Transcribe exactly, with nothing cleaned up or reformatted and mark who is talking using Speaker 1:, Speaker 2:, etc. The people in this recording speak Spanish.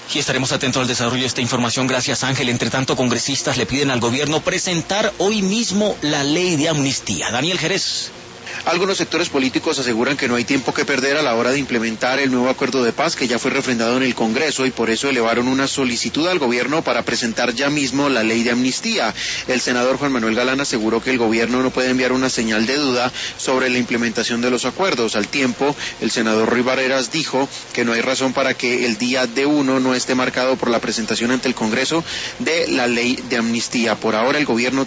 Speaker 1: Y estaremos atentos al desarrollo de esta información. Gracias, Ángel. Entre tanto, congresistas le piden al gobierno presentar hoy mismo la ley de amnistía. Daniel Jerez.
Speaker 2: Algunos sectores políticos aseguran que no hay tiempo que perder a la hora de implementar el nuevo acuerdo de paz que ya fue refrendado en el Congreso y por eso elevaron una solicitud al gobierno para presentar ya mismo la ley de amnistía. El senador Juan Manuel Galán aseguró que el gobierno no puede enviar una señal de duda sobre la implementación de los acuerdos. Al tiempo, el senador Ruy Barreras dijo que no hay razón para que el día de uno no esté marcado por la presentación ante el Congreso de la ley de amnistía. Por ahora el gobierno